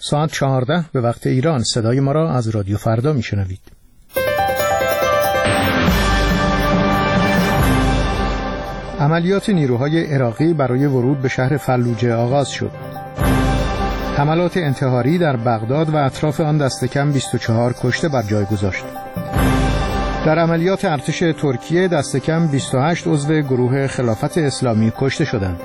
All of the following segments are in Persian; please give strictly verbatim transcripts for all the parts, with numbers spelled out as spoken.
ساعت چهارده به وقت ایران صدای ما را از رادیو فردا میشنوید. عملیات نیروهای عراقی برای ورود به شهر فلوجه آغاز شد. حملات انتحاری در بغداد و اطراف آن دست کم بیست و چهار کشته بر جای گذاشت. در عملیات ارتش ترکیه دست کم بیست و هشت عضو گروه خلافت اسلامی کشته شدند.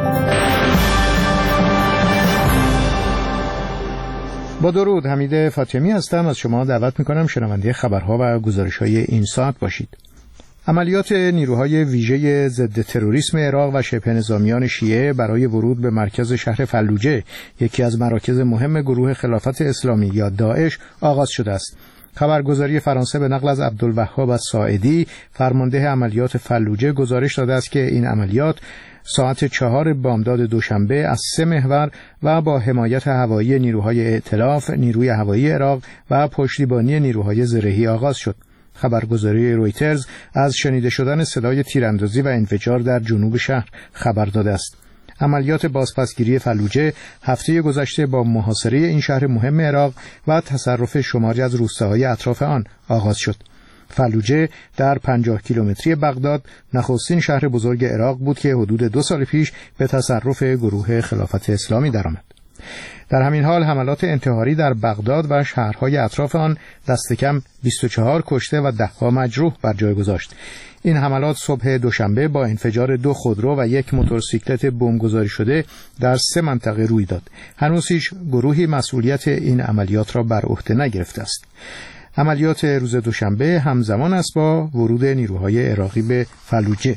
با درود، حمید فاطمی هستم. از شما دعوت میکنم شنونده خبرها و گزارش‌های این ساعت باشید. عملیات نیروهای ویژه ضد تروریسم عراق و شبه نظامیان شیعه برای ورود به مرکز شهر فلوجه، یکی از مراکز مهم گروه خلافت اسلامی یا داعش، آغاز شده است. خبرگزاری فرانسه به نقل از عبدالوهاب الساعدی، فرمانده عملیات فلوجه، گزارش داده است که این عملیات ساعت چهار بامداد دوشنبه از سه محور و با حمایت هوایی نیروهای ائتلاف، نیروی هوایی عراق و پشتیبانی نیروهای زرهی آغاز شد. خبرگزاری رویترز از شنیده شدن صدای تیراندازی و انفجار در جنوب شهر خبر داده است. عملیات بازپسگیری فلوجه هفته گذشته با محاصره این شهر مهم عراق و تصرف شماری از روستاهای اطراف آن آغاز شد. فلوجه در پنجاه کیلومتری بغداد نخستین شهر بزرگ عراق بود که حدود دو سال پیش به تصرف گروه خلافت اسلامی درآمد. در همین حال حملات انتحاری در بغداد و شهرهای اطراف آن دست کم بیست و چهار کشته و ده ها مجروح بر جای گذاشت. این حملات صبح دوشنبه با انفجار دو خودرو و یک موتورسیکلت بمبگذاری شده در سه منطقه روی داد. هنوز هیچ گروهی مسئولیت این عملیات را بر عهده نگرفته است. عملیات روز دوشنبه همزمان است با ورود نیروهای عراقی به فلوجه.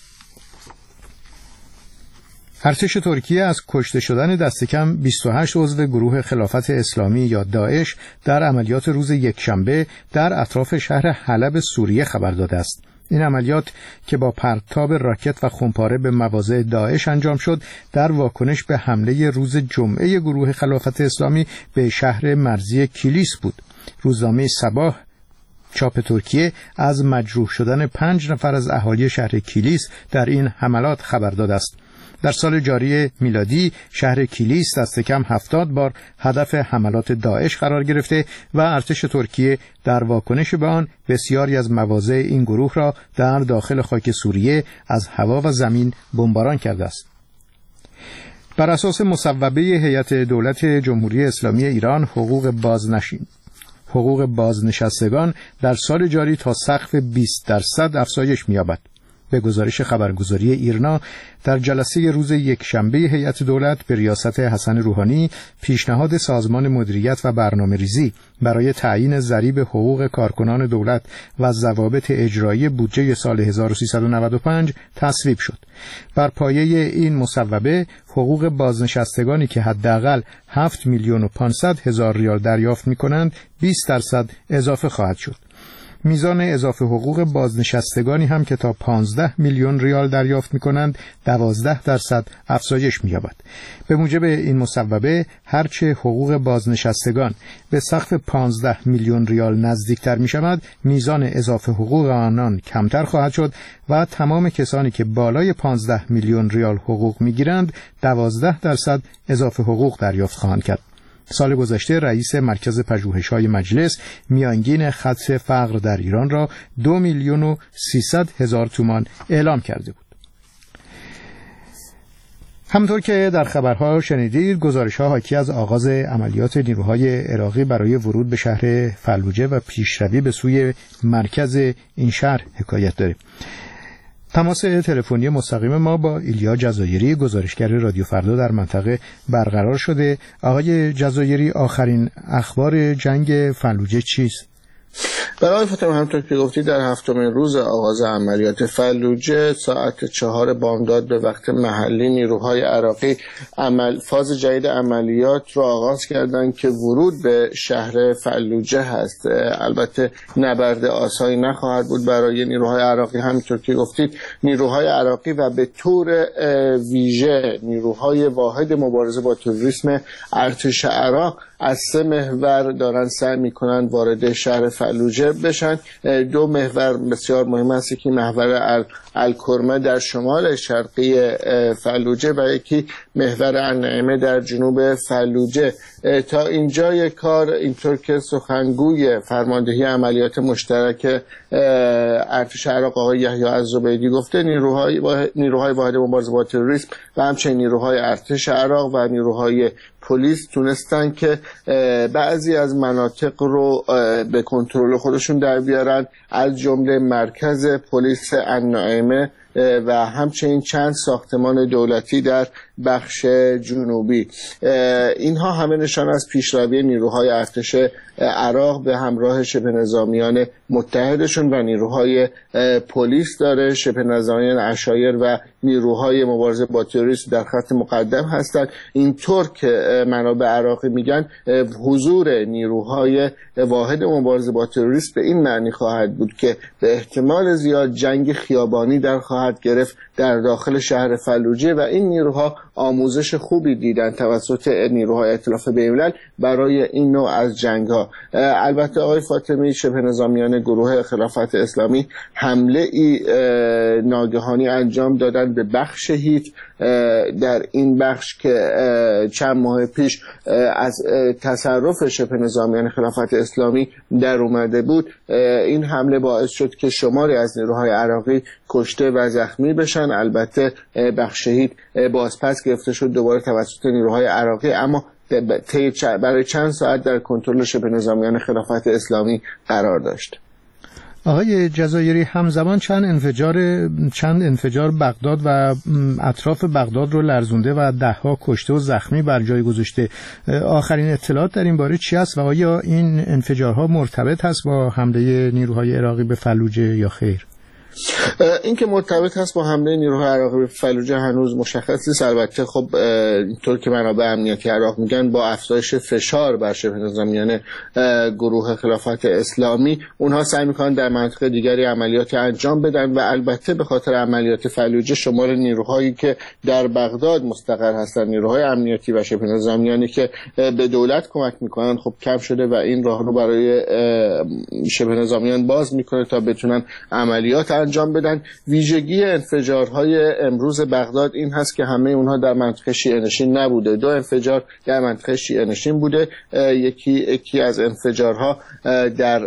ارتش ترکیه از کشته شدن دست کم بیست و هشت عضو گروه خلافت اسلامی یا داعش در عملیات روز یکشنبه در اطراف شهر حلب سوریه خبر داده است. این عملیات که با پرتاب راکت و خمپاره به مواضع داعش انجام شد، در واکنش به حمله روز جمعه گروه خلافت اسلامی به شهر مرزی کیلیس بود. روزنامه صباح چاپ ترکیه از مجروح شدن پنج نفر از اهالی شهر کیلیس در این حملات خبر داده است. در سال جاری میلادی شهر کیلیس دست کم هفتاد بار هدف حملات داعش قرار گرفته و ارتش ترکیه در واکنش به آن بسیاری از مواضع این گروه را در داخل خاک سوریه از هوا و زمین بمباران کرده است. بر اساس مصوبه هیئت دولت جمهوری اسلامی ایران، حقوق بازنشین حقوق بازنشستگان در سال جاری تا سقف بیست درصد افزایش می‌یابد. به گزارش خبرگزاری ایرنا، در جلسه روز یکشنبه هیئت دولت به ریاست حسن روحانی، پیشنهاد سازمان مدیریت و برنامه‌ریزی برای تعیین ضریب حقوق کارکنان دولت و ضوابط اجرایی بودجه سال هزار و سیصد و نود و پنج تصویب شد. بر پایه این مصوبه، حقوق بازنشستگانی که حداقل هفت میلیون و پانصد هزار ریال دریافت می‌کنند، بیست درصد اضافه خواهد شد. میزان اضافه حقوق بازنشستگانی هم که تا پانزده میلیون ریال دریافت می‌کنند، دوازده درصد افزایش می‌یابد. به موجب این مصوبه، هرچه حقوق بازنشستگان به سقف پانزده میلیون ریال نزدیکتر می‌شود، میزان اضافه حقوق آنان کمتر خواهد شد و تمام کسانی که بالای پانزده میلیون ریال حقوق می‌گیرند، دوازده درصد اضافه حقوق دریافت خواهند کرد. سال گذشته رئیس مرکز پژوهش‌های مجلس میانگین خط فقر در ایران را دو میلیون و سیصد هزار تومان اعلام کرده بود. همطور که در خبرها شنیدید، گزارش‌ها حاکی از آغاز عملیات نیروهای عراقی برای ورود به شهر فلوجه و پیشروی به سوی مرکز این شهر حکایت داره. تماس تلفنی مستقیم ما با ایلیا جزایری، گزارشگر رادیو فردا در منطقه برقرار شده. آقای جزایری، آخرین اخبار جنگ فلوجه چیست؟ برای فاطمه، همطور که گفتی، در هفتمین روز آغاز عملیات فلوجه ساعت چهار بامداد به وقت محلی، نیروهای عراقی عمل فاز جدید عملیات را آغاز کردند که ورود به شهر فلوجه هست. البته نبرد آسایی نخواهد بود برای نیروهای عراقی. همطور که گفتید، نیروهای عراقی و به طور ویژه نیروهای واحد مبارزه با تروریسم ارتش عراق از سه محور دارن سعی میکنن وارد شهر فلوجه بشن. دو محور بسیار مهم است، یکی محور الکرمه در شمال شرقی فلوجه و یکی محور النعمه در جنوب فلوجه. تا اینجای کار اینطور که سخنگوی فرماندهی عملیات مشترک ارتش عراق آقای یحیی الزبیدی گفته، نیروهای نیروهای واحد مبارزه با تروریسم و همچنین نیروهای ارتش عراق و نیروهای پلیس تونستن که بعضی از مناطق رو به کنترل خودشون در بیارن، از جمله مرکز پلیس النعمه و همچنین چند ساختمان دولتی در بخش جنوبی. اینها همه نشان از پیشروی نیروهای ارتش عراق به همراه شبه نظامیان متحدشون و نیروهای پلیس داره. شبه نظامیان عشایر و نیروهای مبارزه با تروریسم در خط مقدم هستند. اینطور که منابع عراقی میگن حضور نیروهای واحد مبارزه با تروریسم به این معنی خواهد بود که به احتمال زیاد جنگ خیابانی در خواهد گرفت در داخل شهر فلوجه و این نیروها آموزش خوبی دیدن توسط نیروهای ائتلاف بین‌الملل برای این نوع از جنگ‌ها. البته آقای فاطمی، شبه نظامیان گروه خلافت اسلامی حمله ای ناگهانی انجام دادن به بخش هیت. در این بخش که چند ماه پیش از تصرف شبه نظامیان خلافت اسلامی در اومده بود، این حمله باعث شد که شماری از نیروهای عراقی کشته و زخمی بشن. البته بخش هیت بازپس گرفته شد دوباره توسط نیروهای عراقی، اما برای چند ساعت در کنترل شبه نظامیان خلافت اسلامی قرار داشت. آقای جزایری، همزمان چند انفجار چند انفجار بغداد و اطراف بغداد رو لرزونده و دهها کشته و زخمی بر جای گذاشته. آخرین اطلاعات در این باره چی است و آیا این انفجارها مرتبط است با حمله نیروهای عراقی به فلوجه یا خیر؟ این که مرتبط هست با حمله نیروهای عراقی به فلوجه هنوز مشخص نیست. البته خب اینطور که منابع امنیتی عراق میگن با افزایش فشار بر شبه نظامیان گروه خلافت اسلامی، اونها سعی میکنن در مناطق دیگری عملیات انجام بدن و البته به خاطر عملیات فلوجه شمار نیروهایی که در بغداد مستقر هستن، نیروهای امنیتی و شبه نظامیانی که به دولت کمک میکنن، خب کم شده و این راه رو برای شبه نظامیان باز میکنه تا بتونن عملیات انجام بدن. ویژگی انفجارهای امروز بغداد این هست که همه اونها در منطقه شیعه نشین نبوده. دو انفجار در منطقه شیعه نشین بوده. یکی یکی از انفجارها در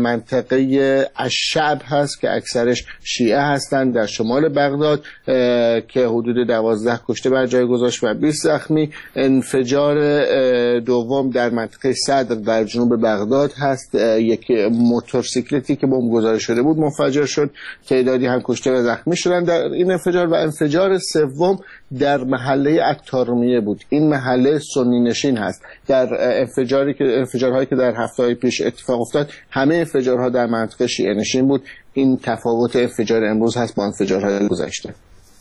منطقه الشعب هست که اکثرش شیعه هستند در شمال بغداد که حدود دوازده کشته بر جای گذاشت و بیست زخمی. انفجار دوم در منطقه صدر در جنوب بغداد هست. یک موتورسیکلتی که بمب گذاری شده بود منفجر شد، تعدادی هم کشته و زخمی شدن در این انفجار. و انفجار سوم در محله عطارمیه بود. این محله سنی نشین هست. در انفجاری که انفجارهایی که در هفته‌های پیش اتفاق افتاد، همه انفجارها در منطقه شیعه نشین بود. این تفاوت انفجار امروز هست با انفجارهای گذشته.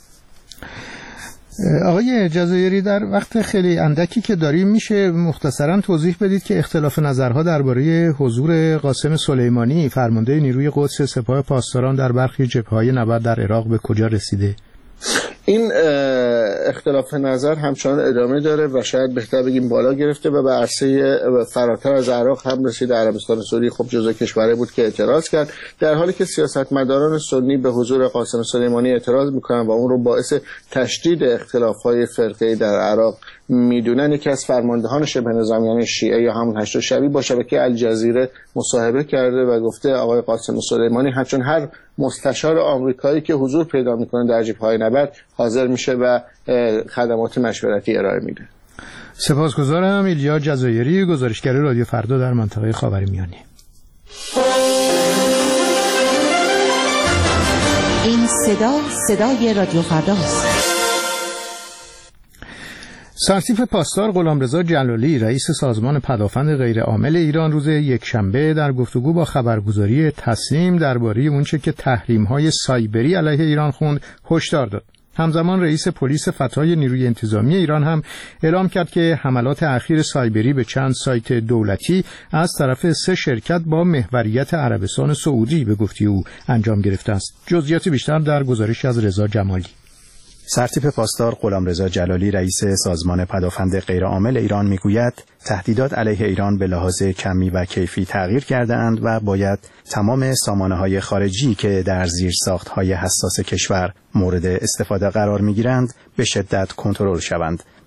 آقای جزایری، در وقت خیلی اندکی که داریم میشه مختصراً توضیح بدید که اختلاف نظرها درباره حضور قاسم سلیمانی فرمانده نیروی قدس سپاه پاسداران در برخی جبهه‌های نبرد در عراق به کجا رسیده؟ این اختلاف نظر همچنان ادامه داره و شاید بهتر بگیم بالا گرفته و به عرصه فراتر از عراق هم رسیده. عربستان سعودی خب جزو کشوری بود که اعتراض کرد، در حالی که سیاستمداران سنی به حضور قاسم سلیمانی اعتراض میکنن و اون رو باعث تشدید اختلاف‌های فرقه‌ای در عراق میدونن. یکی از فرماندهان شبه نظامیان شیعه یا همون هشت شبی با شبکه الجزیره مصاحبه کرده و گفته آقای قاسم سلیمانی همچون هر مستشار آمریکایی که حضور پیدا میکنه در جبهه‌های نبرد حاضر میشه و خدمات مشورتی ارائه میده. سپاسگزارم. ایلیا جزایری، گزارشگر رادیو فردا در منطقه خاورمیانه. این صدا صدای رادیو فرداست. سرتیپ پاسدار غلامرضا جلالی، رئیس سازمان پدافند غیرعامل ایران، روز یکشنبه در گفتگو با خبرگزاری تسنیم درباره اونچه که تحریم‌های سایبری علیه ایران خوند هشدار داد. همزمان رئیس پلیس فتای نیروی انتظامی ایران هم اعلام کرد که حملات اخیر سایبری به چند سایت دولتی از طرف سه شرکت با محوریت عربستان سعودی به گفته او انجام گرفته است. جزئیات بیشتر در گزارش از رضا جمالی. سرتیپ پاسدار غلامرضا جلالی، رئیس سازمان پدافند غیرعامل ایران، میگوید تهدیدات علیه ایران به لحاظ کمی و کیفی تغییر کرده اند و باید تمام سامانه‌های خارجی که در زیرساخت‌های حساس کشور مورد استفاده قرار می‌گیرند به شدت کنترل شوند.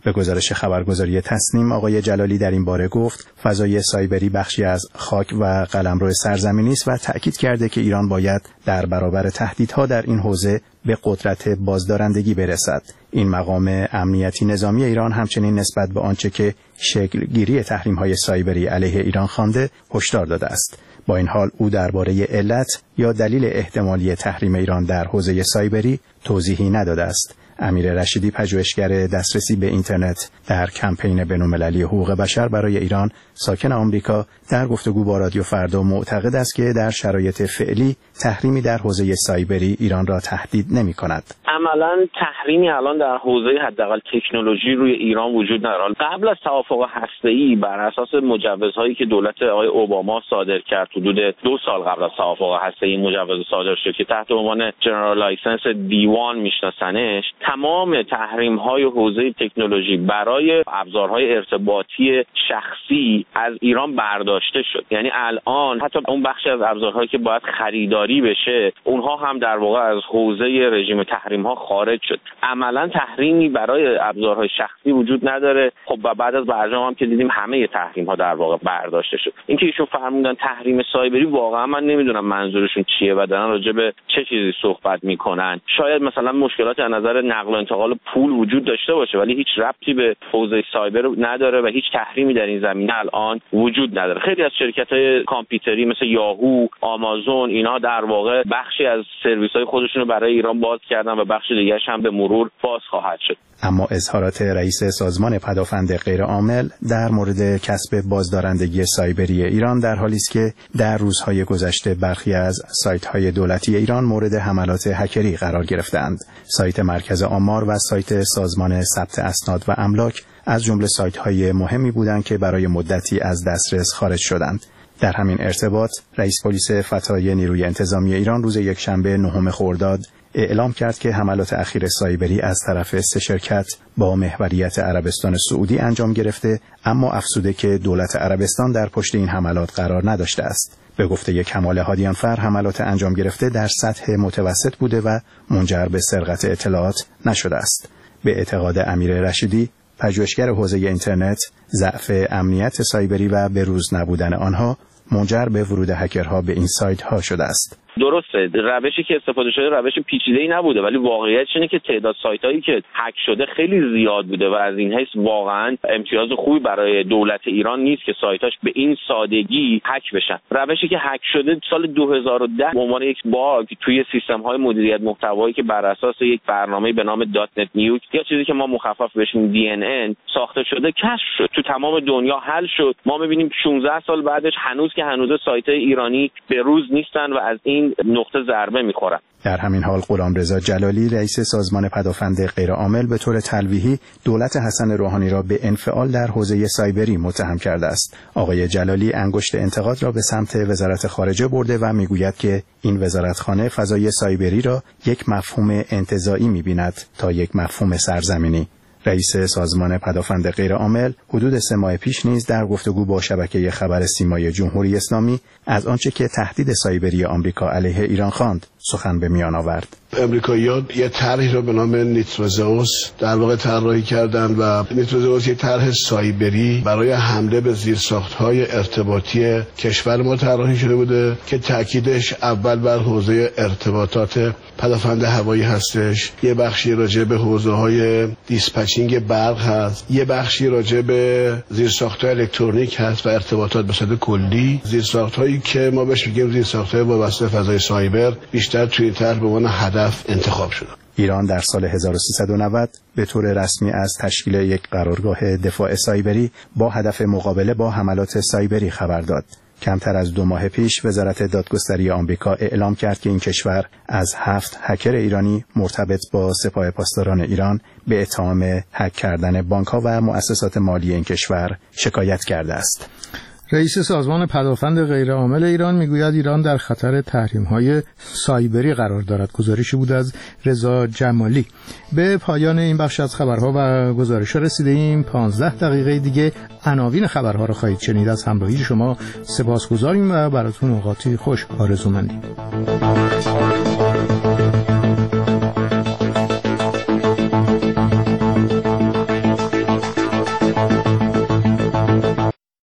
به گزارش خبرگزاری تصنیم، آقای جلالی در این باره گفت فضای سایبری بخشی از خاک و قلمرو سرزمینی است و تأکید کرده که ایران باید در برابر تهدیدها در این حوزه به قدرت بازدارندگی برسد. این مقام امنیتی نظامی ایران همچنین نسبت به آنچه که شکل گیری تحریم‌های سایبری علیه ایران خوانده هشدار داده است. با این حال او درباره علت یا دلیل احتمالی تحریم ایران در حوزه سایبری توضیحی نداده است. امیر رشیدی، پژوهشگر دسترسی به اینترنت در کمپین بین‌المللی حقوق بشر برای ایران، ساکن آمریکا، در گفتگو با رادیو فردا معتقد است که در شرایط فعلی تحریمی در حوزه سایبری ایران را تهدید نمی‌کند. عملاً تحریمی الان در حوزه حداقل تکنولوژی روی ایران وجود ندارد. قبل از توافق هسته‌ای بر اساس مجوزهایی که دولت آقای اوباما صادر کرد، حدود دو سال قبل از توافق هسته‌ای مجوز صادر شد که تحت عنوان جنرال لایسنس دیوان میشناسنش، تمام تحریم‌های حوزه تکنولوژی برای ابزارهای ارتباطی شخصی از ایران برداشته شد. یعنی الان حتی اون بخشی از ابزارهایی که باید خریداری بشه، اونها هم در واقع از حوزه رژیم تحریم‌ها خارج شد. عملاً تحریمی برای ابزارهای شخصی وجود نداره. خب بعد از برجام هم که دیدیم همه تحریم‌ها در واقع برداشته شد. اینکه ایشون فرمودن تحریم سایبری، واقعا من نمیدونم منظورشون چیه و دارن راجع به چه چیزی صحبت میکنن. شاید مثلا مشکلات از نظر نقل و انتقال پول وجود داشته باشه ولی هیچ ربطی به حوزه سایبر نداره و هیچ تحریمی در این زمینه الان وجود نداره. خیلی از شرکت‌های کامپیوتری مثل یاهو، آمازون، اینا در واقع بخشی از سرویس‌های خودشون رو برای ایران باز کردن و بخش دیگه‌اش هم به مرور باز خواهد شد. اما اظهارات رئیس سازمان پدافند غیرعامل در مورد کسب بازدارندگی سایبری ایران در حالی است که در روزهای گذشته برخی از سایت‌های دولتی ایران مورد حملات هکری قرار گرفتند. سایت مرکز آمار و سایت سازمان ثبت اسناد و املاک از جمله سایت‌های مهمی بودند که برای مدتی از دسترس خارج شدند. در همین ارتباط رئیس پلیس فتای نیروی انتظامی ایران روز یکشنبه نهم خرداد اعلام کرد که حملات اخیر سایبری از طرف سه شرکت با محوریت عربستان سعودی انجام گرفته، اما افزوده که دولت عربستان در پشت این حملات قرار نداشته است. به گفته کمال هادیانفر، حملات انجام گرفته در سطح متوسط بوده و منجر به سرقت اطلاعات نشده است. به اعتقاد امیر رشیدی، پژوهشگر حوزه اینترنت، ضعف امنیت سایبری و بروز نبودن آنها منجر به ورود هکرها به این سایت ها شده است. درسته، روشی که استفاده شده روش پیچیده‌ای نبوده ولی واقعیتش اینه که تعداد سایت‌هایی که هک شده خیلی زیاد بوده و از این حیث واقعا امتیاز خوبی برای دولت ایران نیست که سایتاش به این سادگی هک بشن. روشی که هک شده سال دو هزار و ده به عنوان یک باگ توی سیستم‌های مدیریت محتوایی که بر اساس یک برنامه به نام دات نت نیوز یا چیزی که ما مخفف بهش میگیم دی ان ان ساخته شده کشف شد، تو تمام دنیا حل شد. ما می‌بینیم شانزده سال بعدش هنوز که هنوز سایت‌های ایرانی به روز نیستن و از این نقطه ضربه می‌خورن. در همین حال غلامرضا جلالی، رئیس سازمان پدافند غیرعامل، به طور تلویحی دولت حسن روحانی را به انفعال در حوزه سایبری متهم کرده است. آقای جلالی انگشت انتقاد را به سمت وزارت خارجه برده و میگوید که این وزارتخانه فضای سایبری را یک مفهوم انتزاعی می‌بیند تا یک مفهوم سرزمینی. رئیس سازمان پدافند غیرعامل حدود سه ماه پیش نیز در گفتگو با شبکه خبر سیمای جمهوری اسلامی از آنچه که تهدید سایبری آمریکا علیه ایران خواند سخن به میان آورد. امریکایی‌ها یه طرحی رو به نام نیتروزئوس در واقع طراحی کردند و نیتروزئوس یه طرح سایبری برای حمله به زیرساخت‌های ارتباطی کشور ما طراحی شده بوده که تأکیدش اول بر حوزه ارتباطات پدافند هوایی هستش، یه بخشی راجع به حوزه‌های دیسپچینگ برق هست، یه بخشی راجع به زیرساخت‌های الکترونیک هست و ارتباطات به صورت کلی. زیرساخت‌هایی که ما بهش میگیم زیرساخت‌های وابسته فضای سایبر بیشتر توی طرح به عنوان هدف انتخاب شده. ایران در سال هزار و سیصد و نود به طور رسمی از تشکیل یک قرارگاه دفاع سایبری با هدف مقابله با حملات سایبری خبر داد. کمتر از دو ماه پیش وزارت دادگستری آمریکا اعلام کرد که این کشور از هفت هکر ایرانی مرتبط با سپاه پاسداران ایران به اتهام هک کردن بانک‌ها و مؤسسات مالی این کشور شکایت کرده است. رئیس سازمان پدافند غیرعامل ایران میگوید ایران در خطر تحریم‌های سایبری قرار دارد. گزارشی بود از رضا جمالی. به پایان این بخش از خبرها و گزارش‌ها رسیدیم. پانزده دقیقه دیگه عناوین خبرها را خواهید شنید. از همراهی شما سپاسگزاریم و براتون اوقاتی خوش آرزو مندیم.